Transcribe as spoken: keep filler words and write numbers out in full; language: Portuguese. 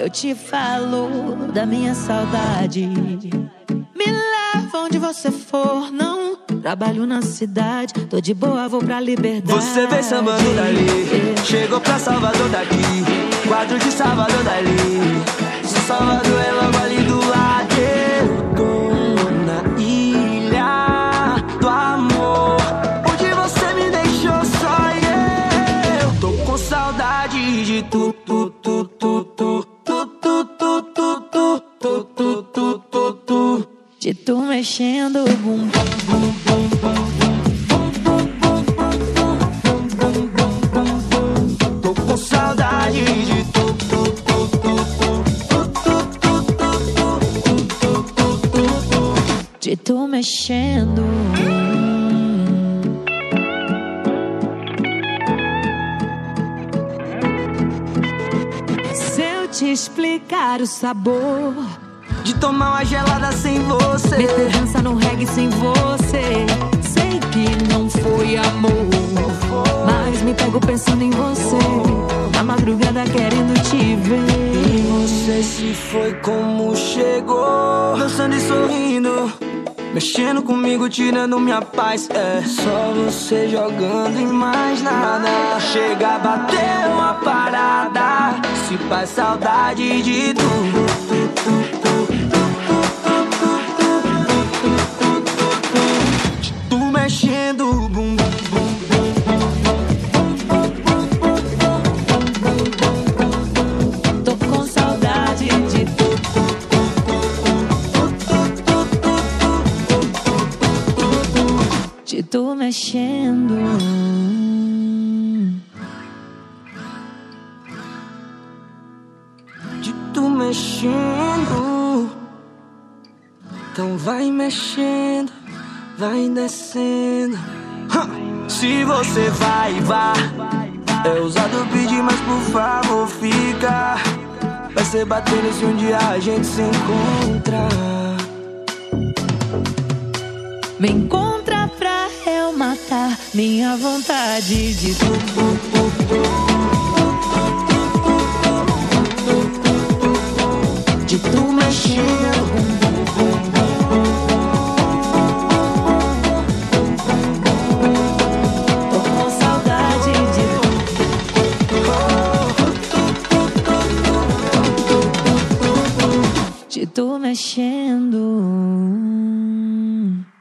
eu te falo da minha saudade. Me leva onde você for, não trabalho na cidade, tô de boa, vou pra liberdade. Você vem sambando dali, chegou pra Salvador daqui, quadro de Salvador dali. São Salvador é logo ali do lado. Eu tô na ilha do amor, onde você me deixou só eu. Tô com saudade de tu, tu, tu, tu, tu, tu, tu, tu, tu, tu, tu, tu, tu, tu, tu. De tu mexendo o bumbum, bum, bum, bum. De tu mexendo. Se eu te explicar o sabor de tomar uma gelada sem você, meter dança no reggae sem você, sei que não foi amor, mas me pego pensando em você, na madrugada querendo te ver. E você se foi como chegou, dançando e sorrindo, mexendo comigo, tirando minha paz. É só você jogando e mais nada. Chega a bater uma parada, se faz saudade de tudo. De tu mexendo o bumbum. Tô com saudade de tu. De tu mexendo. De tu mexendo. Então vai mexendo, vai descendo. Se você vai, vá. É ousado pedir, mas por favor fica. Vai ser batendo se um dia a gente se encontrar. Me encontra pra eu matar minha vontade de tu. De tu mexendo. Tô com saudade de tu. De tu mexendo.